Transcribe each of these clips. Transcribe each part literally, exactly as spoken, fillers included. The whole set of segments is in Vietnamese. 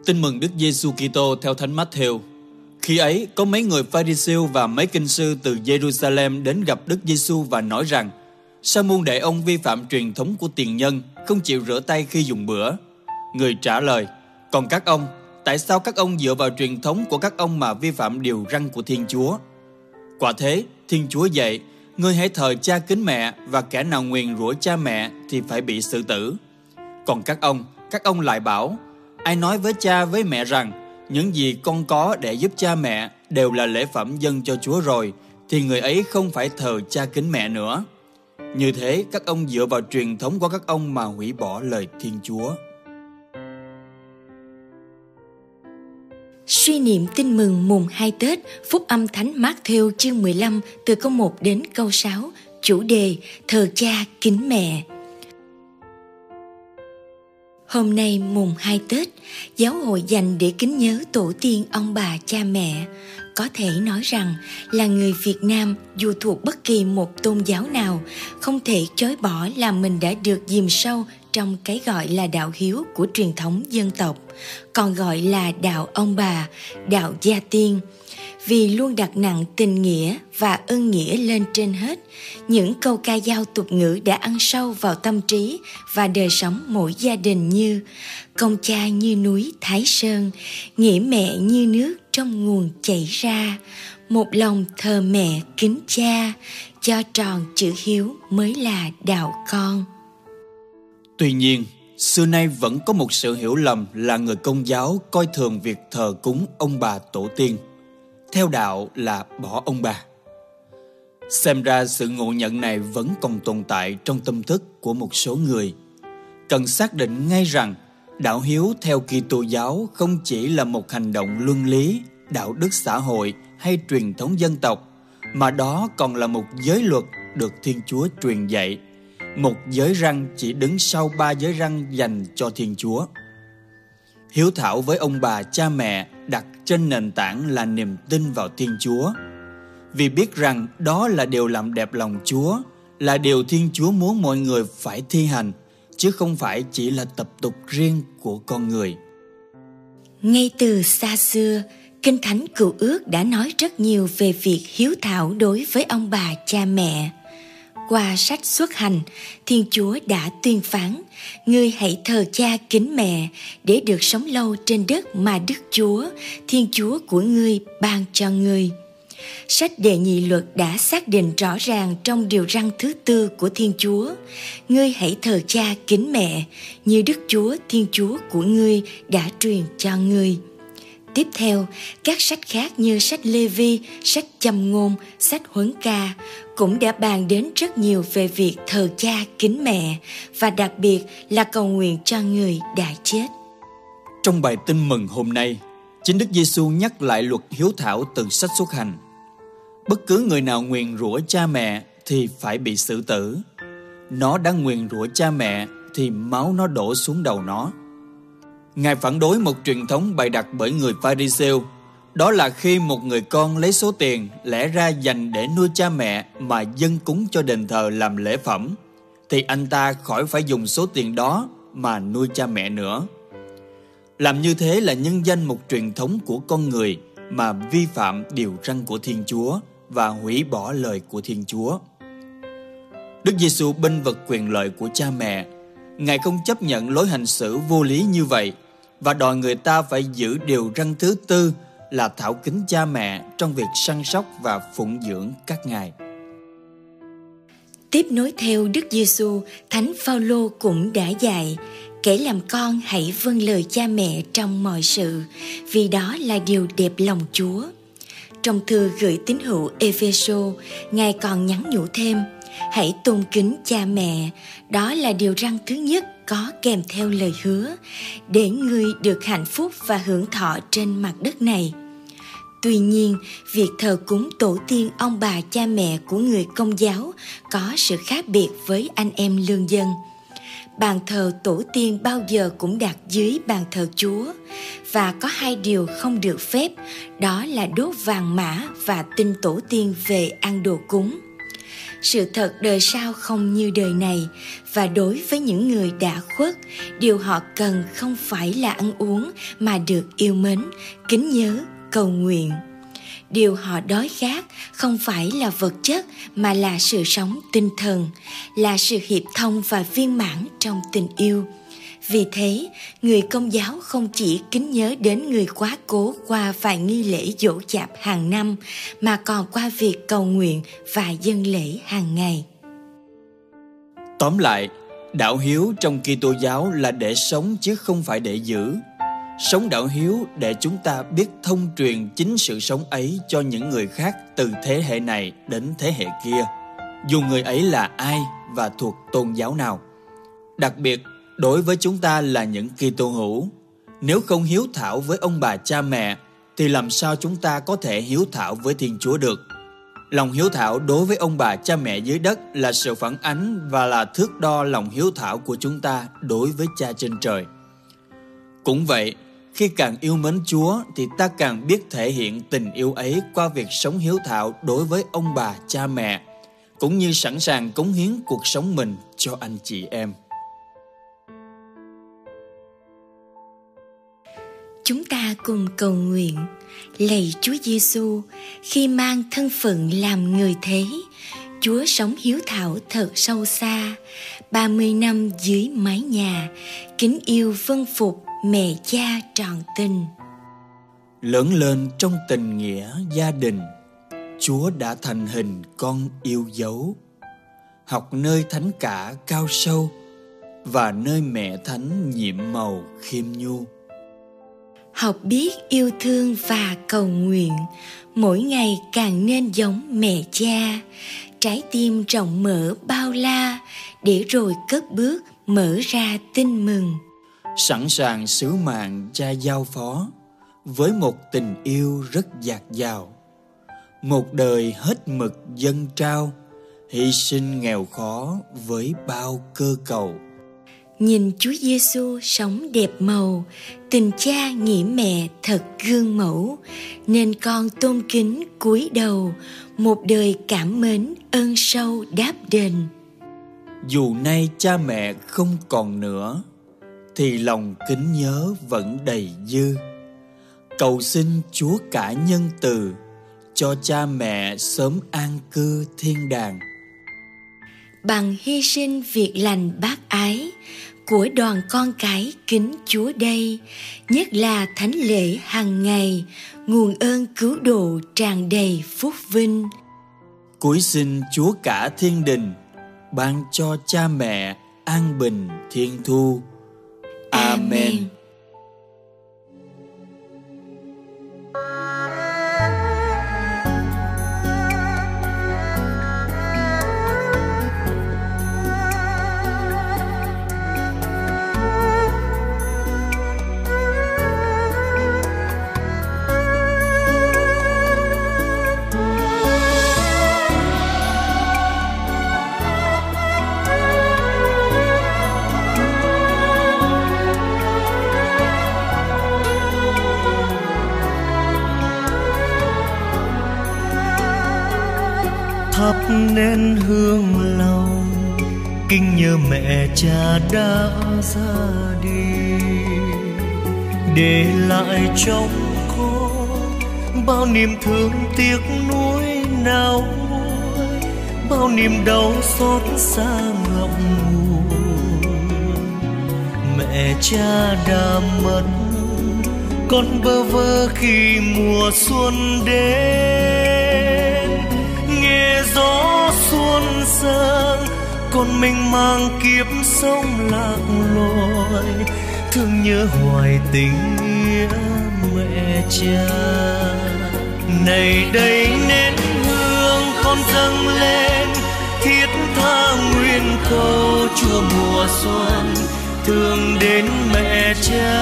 Tin mừng Đức Giêsu Kitô theo Thánh Mát-thêu. Khi ấy, có mấy người Pha-ri-siêu và mấy kinh sư từ Giê-ru-sa-lem đến gặp Đức Giêsu và nói rằng: sao môn đệ ông vi phạm truyền thống của tiền nhân, không chịu rửa tay khi dùng bữa? Người trả lời: còn các ông, tại sao các ông dựa vào truyền thống của các ông mà vi phạm điều răn của Thiên Chúa? Quả thế, Thiên Chúa dạy: ngươi hãy thờ cha kính mẹ, và kẻ nào nguyền rủa cha mẹ thì phải bị xử tử. Còn các ông, các ông lại bảo: ai nói với cha với mẹ rằng những gì con có để giúp cha mẹ đều là lễ phẩm dâng cho Chúa rồi, thì người ấy không phải thờ cha kính mẹ nữa. Như thế, các ông dựa vào truyền thống của các ông mà hủy bỏ lời Thiên Chúa. Suy niệm tin mừng mùng hai Tết, Phúc âm Thánh Mát-thêu chương mười lăm từ câu một đến câu sáu, chủ đề thờ cha kính mẹ. Hôm nay mùng hai Tết, giáo hội dành để kính nhớ tổ tiên ông bà cha mẹ. Có thể nói rằng là người Việt Nam dù thuộc bất kỳ một tôn giáo nào, không thể chối bỏ là mình đã được dìm sâu trong cái gọi là đạo hiếu của truyền thống dân tộc, còn gọi là đạo ông bà, đạo gia tiên. Vì luôn đặt nặng tình nghĩa và ơn nghĩa lên trên hết, những câu ca dao tục ngữ đã ăn sâu vào tâm trí và đời sống mỗi gia đình như: công cha như núi Thái Sơn, nghĩa mẹ như nước trong nguồn chảy ra, một lòng thờ mẹ kính cha, cho tròn chữ hiếu mới là đạo con. Tuy nhiên, xưa nay vẫn có một sự hiểu lầm là người Công giáo coi thường việc thờ cúng ông bà tổ tiên, theo đạo là bỏ ông bà. Xem ra sự ngộ nhận này vẫn còn tồn tại trong tâm thức của một số người. Cần xác định ngay rằng đạo hiếu theo Kitô giáo không chỉ là một hành động luân lý, đạo đức xã hội hay truyền thống dân tộc, mà đó còn là một giới luật được Thiên Chúa truyền dạy, một giới răn chỉ đứng sau ba giới răn dành cho Thiên Chúa. Hiếu thảo với ông bà cha mẹ đặt trên nền tảng là niềm tin vào Thiên Chúa, vì biết rằng đó là điều làm đẹp lòng Chúa, là điều Thiên Chúa muốn mọi người phải thi hành, chứ không phải chỉ là tập tục riêng của con người. Ngay từ xa xưa, Kinh Thánh Cựu Ước đã nói rất nhiều về việc hiếu thảo đối với ông bà cha mẹ. Qua sách Xuất Hành, Thiên Chúa đã tuyên phán: ngươi hãy thờ cha kính mẹ để được sống lâu trên đất mà Đức Chúa, Thiên Chúa của ngươi ban cho ngươi. Sách Đệ Nhị Luật đã xác định rõ ràng trong điều răn thứ tư của Thiên Chúa: ngươi hãy thờ cha kính mẹ như Đức Chúa, Thiên Chúa của ngươi đã truyền cho ngươi. Tiếp theo, các sách khác như sách Lê-vi, sách Châm ngôn, sách Huấn ca cũng đã bàn đến rất nhiều về việc thờ cha kính mẹ, và đặc biệt là cầu nguyện cho người đã chết. Trong bài tin mừng hôm nay, chính Đức Giêsu nhắc lại luật hiếu thảo từ sách Xuất Hành. Bất cứ người nào nguyền rủa cha mẹ thì phải bị xử tử. Nó đã nguyền rủa cha mẹ thì máu nó đổ xuống đầu nó. Ngài phản đối một truyền thống bày đặt bởi người Pha-ri-siêu, đó là khi một người con lấy số tiền lẽ ra dành để nuôi cha mẹ mà dâng cúng cho đền thờ làm lễ phẩm, thì anh ta khỏi phải dùng số tiền đó mà nuôi cha mẹ nữa. Làm như thế là nhân danh một truyền thống của con người mà vi phạm điều răn của Thiên Chúa và hủy bỏ lời của Thiên Chúa. Đức Giêsu bênh vực quyền lợi của cha mẹ. Ngài không chấp nhận lối hành xử vô lý như vậy và đòi người ta phải giữ điều răn thứ tư là thảo kính cha mẹ trong việc săn sóc và phụng dưỡng các ngài. Tiếp nối theo Đức Giêsu, Thánh Phao-lô cũng đã dạy: kẻ làm con hãy vâng lời cha mẹ trong mọi sự, vì đó là điều đẹp lòng Chúa. Trong thư gửi tín hữu Ê-phê-sô, Ngài còn nhắn nhủ thêm: hãy tôn kính cha mẹ, đó là điều răn thứ nhất có kèm theo lời hứa, để ngươi được hạnh phúc và hưởng thọ trên mặt đất này. Tuy nhiên, việc thờ cúng tổ tiên ông bà cha mẹ của người Công giáo có sự khác biệt với anh em lương dân. Bàn thờ tổ tiên bao giờ cũng đặt dưới bàn thờ Chúa, và có hai điều không được phép, đó là đốt vàng mã và tin tổ tiên về ăn đồ cúng. Sự thật đời sau không như đời này, và đối với những người đã khuất, điều họ cần không phải là ăn uống mà được yêu mến, kính nhớ, cầu nguyện. Điều họ đói khát không phải là vật chất mà là sự sống tinh thần, là sự hiệp thông và viên mãn trong tình yêu. Vì thế, người Công giáo không chỉ kính nhớ đến người quá cố qua vài nghi lễ giỗ chạp hàng năm, mà còn qua việc cầu nguyện và dâng lễ hàng ngày. Tóm lại, đạo hiếu trong Kitô giáo là để sống chứ không phải để giữ. Sống đạo hiếu để chúng ta biết thông truyền chính sự sống ấy cho những người khác từ thế hệ này đến thế hệ kia, dù người ấy là ai và thuộc tôn giáo nào. Đặc biệt, đối với chúng ta là những Kitô hữu, nếu không hiếu thảo với ông bà cha mẹ, thì làm sao chúng ta có thể hiếu thảo với Thiên Chúa được? Lòng hiếu thảo đối với ông bà cha mẹ dưới đất là sự phản ánh và là thước đo lòng hiếu thảo của chúng ta đối với Cha trên trời. Cũng vậy, khi càng yêu mến Chúa thì ta càng biết thể hiện tình yêu ấy qua việc sống hiếu thảo đối với ông bà cha mẹ, cũng như sẵn sàng cống hiến cuộc sống mình cho anh chị em. Chúng ta cùng cầu nguyện. Lạy Chúa Giêsu, khi mang thân phận làm người thế, Chúa sống hiếu thảo thật sâu xa, ba mươi năm dưới mái nhà, kính yêu vâng phục mẹ cha trọn tình. Lớn lên trong tình nghĩa gia đình, Chúa đã thành hình con yêu dấu. Học nơi thánh cả cao sâu, và nơi mẹ thánh nhiệm màu khiêm nhu. Học biết yêu thương và cầu nguyện, mỗi ngày càng nên giống mẹ cha, trái tim rộng mở bao la, để rồi cất bước mở ra tin mừng. Sẵn sàng sứ mạng cha giao phó, với một tình yêu rất dạt dào, một đời hết mực dâng trao, hy sinh nghèo khó với bao cơ cầu. Nhìn Chúa Giêsu sống đẹp màu, tình cha nghĩ mẹ thật gương mẫu, nên con tôn kính cúi đầu, một đời cảm mến ơn sâu đáp đền. Dù nay cha mẹ không còn nữa, thì lòng kính nhớ vẫn đầy dư. Cầu xin Chúa cả nhân từ, cho cha mẹ sớm an cư thiên đàng. Bằng hy sinh việc lành bác ái của đoàn con cái kính Chúa đây, nhất là thánh lễ hàng ngày, nguồn ơn cứu độ tràn đầy phúc vinh. Cúi xin Chúa cả thiên đình, ban cho cha mẹ an bình thiên thu. Amen. Amen. Thắp nén hương lòng, kính nhớ mẹ cha đã ra đi, để lại trong con bao niềm thương tiếc nuối nao nuối, bao niềm đau xót xa ngậm ngùi. Mẹ cha đã mất, con bơ vơ khi mùa xuân đến, nghe gió xuân dâng, con mình mang kiếp sống lạc lối, thương nhớ hoài tình nghĩa mẹ cha. Này đây nén hương con dâng lên, thiết tha nguyện cầu Chúa mùa xuân thương đến mẹ cha.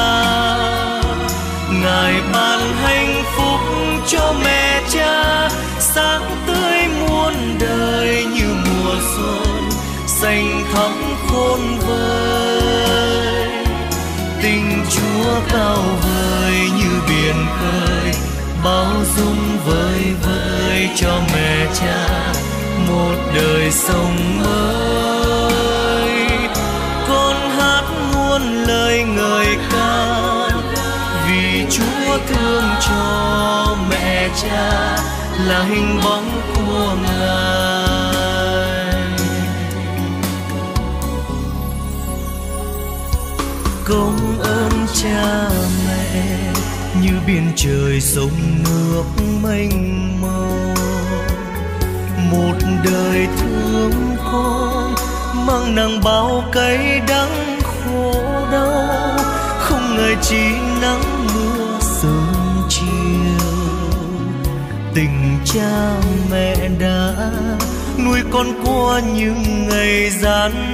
Ngài ban hạnh phúc cho mẹ cha, sáng tươi muôn đời như mùa xuân, xanh thắm khôn vời. Tình Chúa cao vời như biển khơi, bao dung vơi vơi cho mẹ cha đời sống mới. Con hát muôn lời ngợi ca vì Chúa thương cho mẹ cha là hình bóng của Ngài. Công ơn cha mẹ như biển trời sông nước mênh mông, một đời thương con mang nặng bao cay đắng khổ đau, không ngờ chỉ nắng mưa sớm chiều. Tình cha mẹ đã nuôi con qua những ngày gian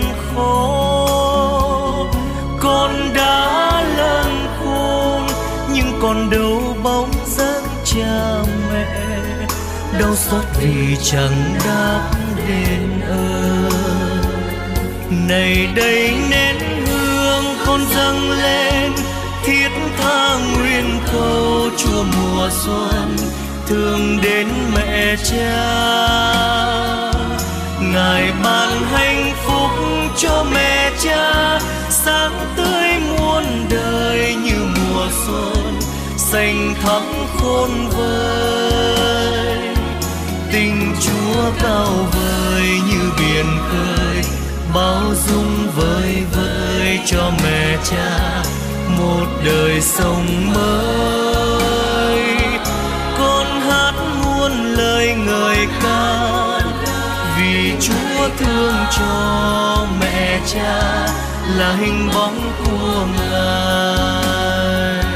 khó. Con đã lớn khôn nhưng còn đâu bóng dáng cha mẹ, đau xót vì chẳng đáp đền ơn. Này đây nén hương con dâng lên, thiết tha nguyện cầu Chúa mùa xuân thương đến mẹ cha. Ngài ban hạnh phúc cho mẹ cha, sáng tươi muôn đời như mùa xuân, xanh thắm khôn vời. Tình Chúa cao vời như biển khơi, bao dung vơi vơi cho mẹ cha một đời sống mới. Con hát muôn lời ngợi ca vì Chúa thương cho mẹ cha là hình bóng của Ngài.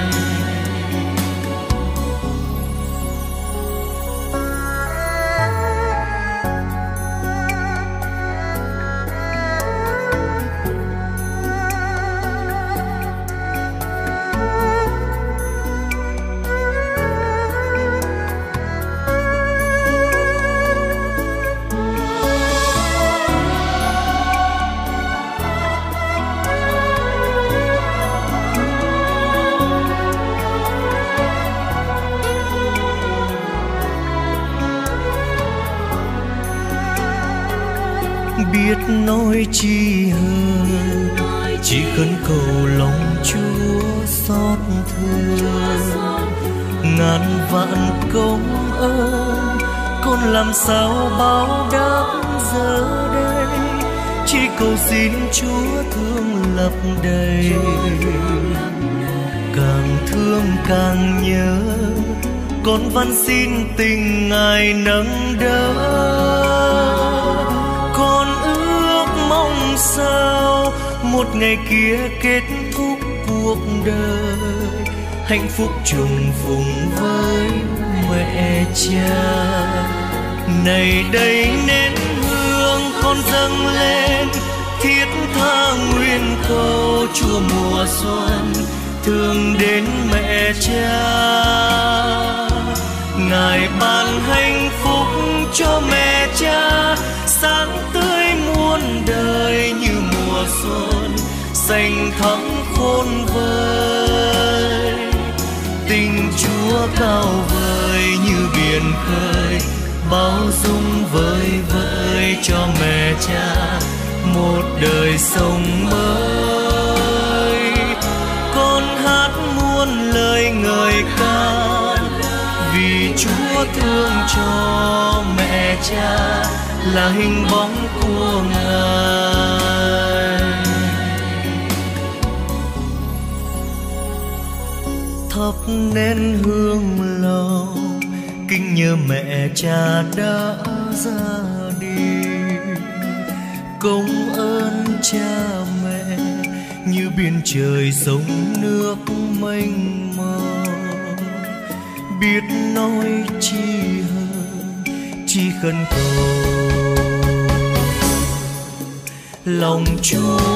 Biết nói chi hơn, chỉ khấn cầu lòng Chúa xót thương. Ngàn vạn công ơn con làm sao báo đáp giờ đây, chỉ cầu xin Chúa thương lấp đầy. Càng thương càng nhớ, con van xin tình Ngài nâng đỡ. Con ước mong sao một ngày kia kết thúc cuộc đời, hạnh phúc trùng phùng với mẹ cha. Này đây nén hương con dâng lên, thiết tha nguyện cầu Chúa mùa xuân thương đến mẹ cha. Ngài ban hạnh phúc cho mẹ cha, sáng tươi muôn đời như mùa xuân, xanh thắm khôn vời. Tình Chúa cao vời như biển khơi, bao dung vơi vơi cho mẹ cha một đời sống mới. Con hát muôn lời ngợi ca vì Chúa thương cho mẹ cha là hình bóng của Ngài. Thắp nén hương lòng kính nhớ mẹ cha đã ra đi. Công ơn cha mẹ như biển trời sông nước mênh mông, biết nói chi hơn, chỉ khấn cầu lòng Chúa